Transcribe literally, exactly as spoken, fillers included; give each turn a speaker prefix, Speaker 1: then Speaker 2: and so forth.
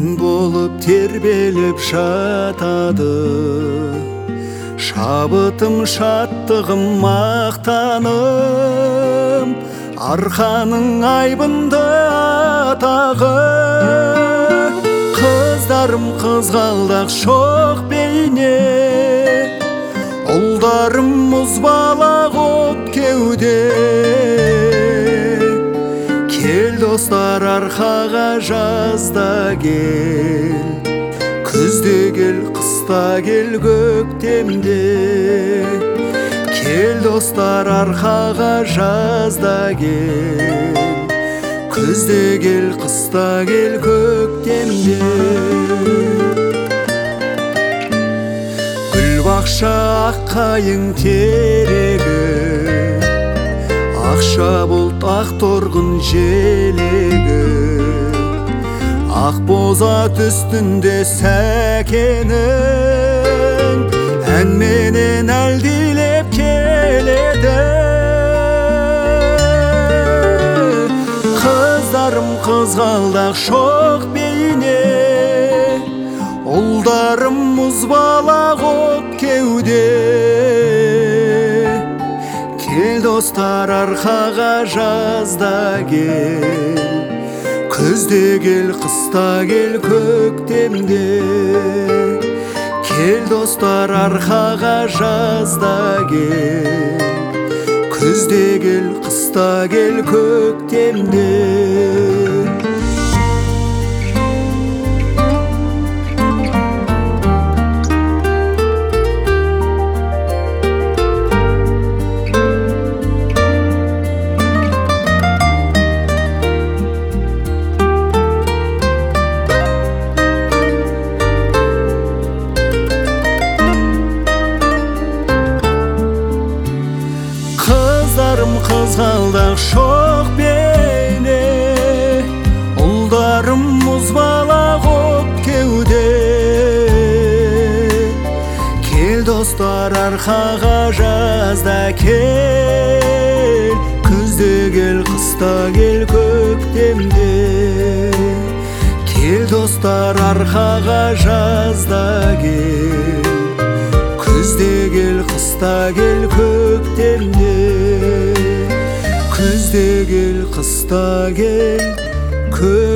Speaker 1: күн болып тербеліп жатады, шабытым шаттығым мақтаным, арқаның айбынды атағы. Қыздарым қызғалдақ шоқ бейне, ұлдарым мұзбалақ от кеуде. Кел достар арқаға жазда кел, күзде кел, қыста кел, көктемде. Кел достар арқаға жазда кел, күзде кел, қыста кел, көктемде. Гүлбақша аққайың терегі, ақша бұлт ақ торғын желегі, ақ бозат үстінде сәкенің әнменен әлдилеп келеді. Қыздарым қызғалдақ шоқ бейне, ұлдарым мұзбалақ от кеуде. Кел достар арқаға жазда кел, күзде кел, қыста кел, көктемде. Кел достар арқаға жазда кел, күзде кел, қыста кел, көктемде. Қыздарым қызғалдақ шоқ бейне, ұлдарым мұзбалақ от кеуде. Кел достар арқаға жазда кел, күзде кел, қыста кел, көктемде. Кел достар арқаға жазда кел, күзде кел, қыста кел, көктемде. Күзде кел, қыста кел, көктемде.